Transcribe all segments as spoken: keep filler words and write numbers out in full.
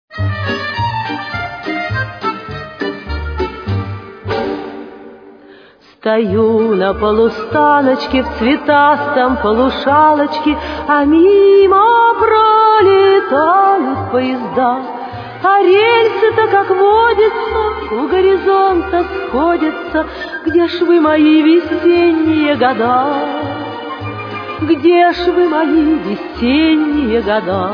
Стою на полустаночке в цветастом полушалочке, а мимо пролетают поезда. А рельсы-то, как водится, у горизонта сходятся. Где ж вы, мои весенние года? Где ж вы, мои весенние года?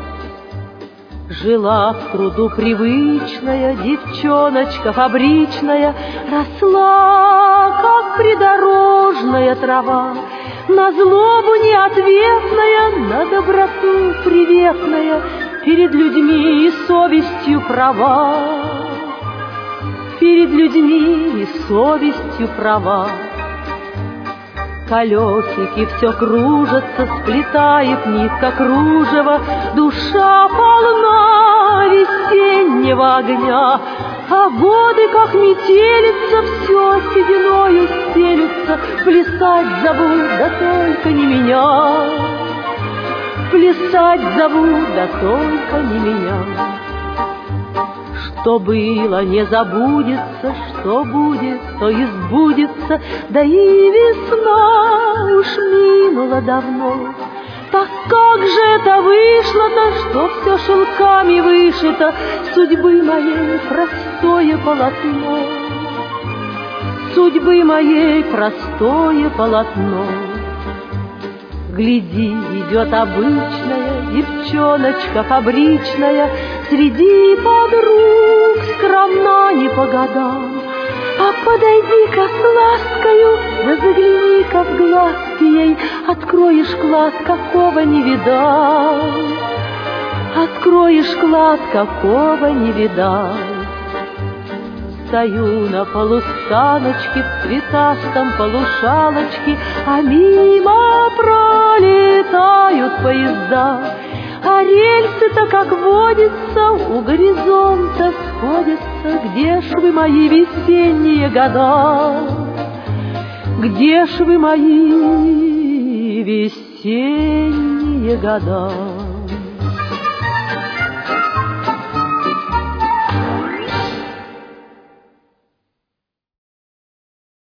Жила в труду привычная девчоночка фабричная, росла, как придорожная трава, на злобу неответная, на доброту приветная, перед людьми и совестью права, перед людьми и совестью права. Колесики все кружатся, сплетает нитка кружева, душа полна весеннего огня, а годы, как метелица, все сединою стелются. Плясать зовут, да только не меня, плясать зовут, да только не меня. Что было, не забудется, что будет, то и сбудется, да и весна уж минула давно. Так как же это вышло-то, что все шелками вышито, судьбы моей простое полотно, судьбы моей простое полотно. Гляди, идет обычная девчоночка фабричная, среди подруг скромна не по годам. А подойди-ка с ласкою, да загляни-ка в глазки ей, откроешь глаз, какого не видал, откроешь глаз, какого не видал. Стою на полустаночке в цветастом полушалочке, а мимо пролетают поезда. А рельсы-то, как водится, у горизонта сходятся. Где ж вы, мои весенние года? Где ж вы, мои весенние года?